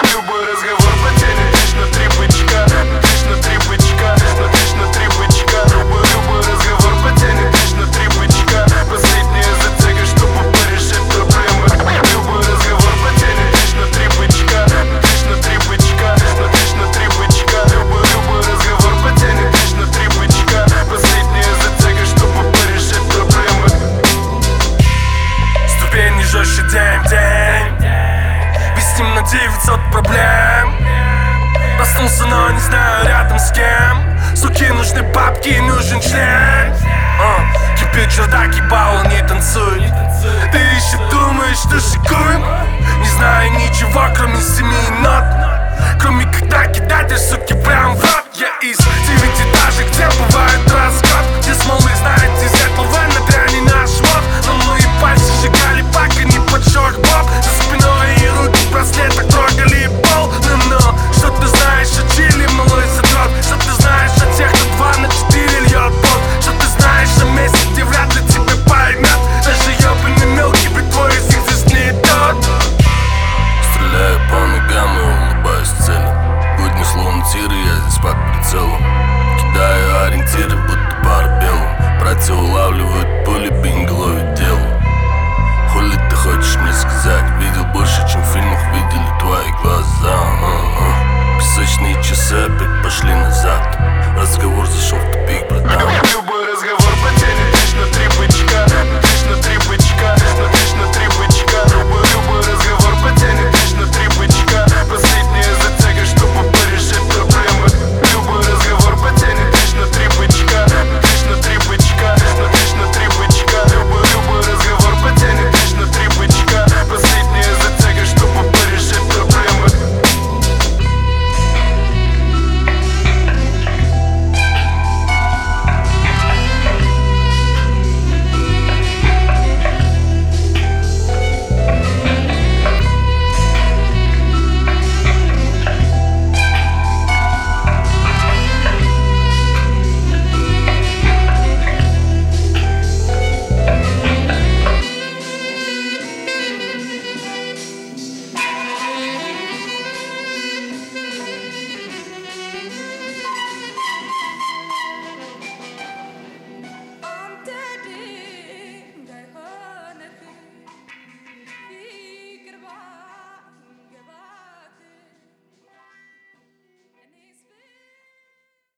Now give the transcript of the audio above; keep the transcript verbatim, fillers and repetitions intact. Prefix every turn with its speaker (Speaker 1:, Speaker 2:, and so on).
Speaker 1: Любой разговор потянет лишь на три бычка, лишь на три бычка, но лишь на три бычка. Любой, любой разговор потянет лишь на три бычка. Последняя зацега, чтобы порешать проблемы. Любой разговор потянет лишь на три бычка, лишь на три бычка, но лишь на три бычка. Любой, любой разговор потянет лишь на три бычка. Последняя зацега, чтобы порешать проблемы. Ступени жестче день в день, висим на девятьсот проблем. Проснулся, но не знаю рядом с кем. Суки нужны бабки, нужен член. uh, Кипит чердак, ебало, не танцуй.